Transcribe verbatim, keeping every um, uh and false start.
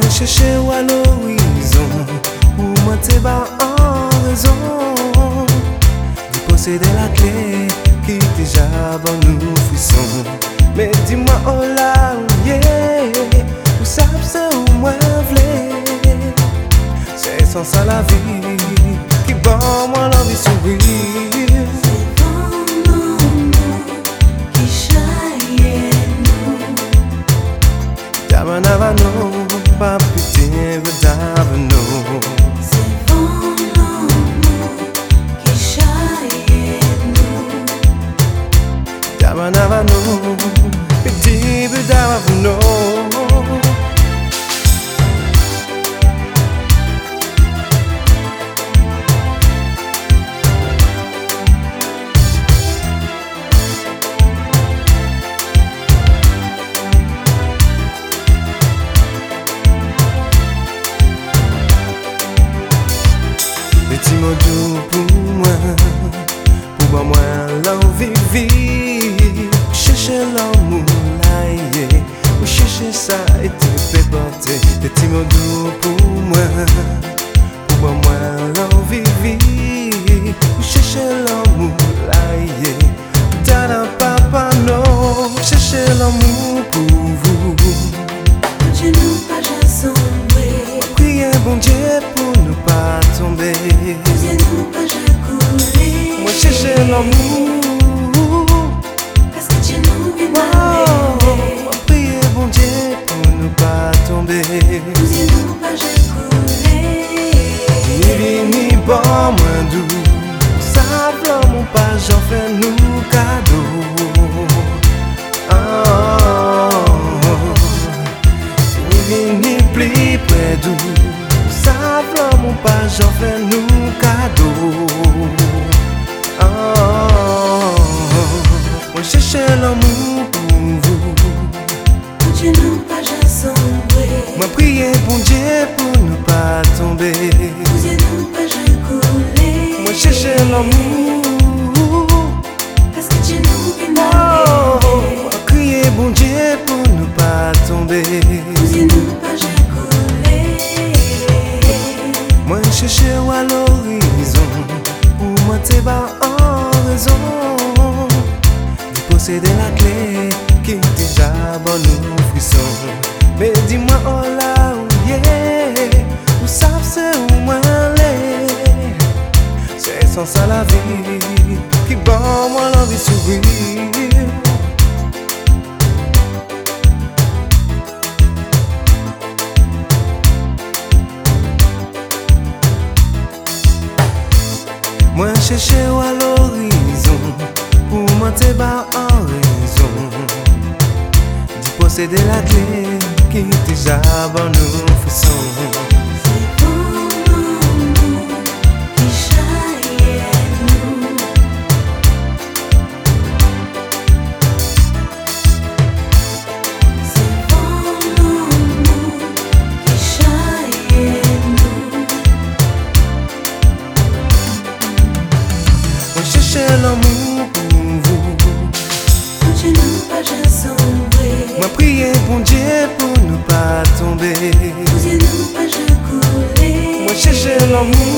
chercher à l'horizon, pour moi t'es bas en raison de posséder la clé qui déjà bon nous frissons. Mais dis-moi oh là où yeah, où ça c'est où moi v'lais. C'est sans ça la vie qui bon moi l'envie sourire. Davanavano, papitin vedavano. C'est bon l'amour qui chaille nous. Davanavano, petit vedavano. Petit mot doux pour moi, pour moi l'envie vivre. Chercher l'amour là, yeah. Ou chercher ça et te fait porter. Petit mot doux pour moi, pour moi l'envie vivre. Ou chercher l'amour là, yeah. Dada papa non, chercher l'amour pour vous. Dieu nous pas jamais sombrer. Priez bon Dieu pour ne pas tomber. Dieu nous pas jamais couler. Moi chercher l'amour, parce que Dieu nous vient wow. Priez bon Dieu pour ne pas tomber. Dieu nous pas jamais couler. Ni ni bon moins doux, simplement pas j'en fais nous cadeau. Oh, ni ni plus près d'où, simplement pas j'en fais nous cadeau. Oh, moi chercher l'amour pour vous. Dieu nous pas jamais sombrer. Moi prier pour Dieu pour ne pas tomber. Dieu nous pas jamais couler. Moi chercher l'amour, parce que Dieu nous vient oh, moi crier bon Dieu pour ne pas tomber. Dieu nous pas jamais couler. Moi chercher à l'horizon, pour moi t'es bas en raison de posséder la clé qui déjà bon nous frissons. Mais dis-moi oh là où yeah, où ça c'est où moi l'est. C'est sans ça la vie qui bon moi l'envie sourire. Moi chercher à l'horizon, pour moi t'es bas en raison de posséder la clé qui déjà bon nous frissons. C'est bon l'amour qui chaille nous. C'est bon l'amour qui chaille nous. Moi chercher l'amour pour vous. Dieu nous pas jamais sombrer. Moi prier pour Dieu pour ne pas tomber. Dieu nous pas jamais couler. Moi chercher l'amour,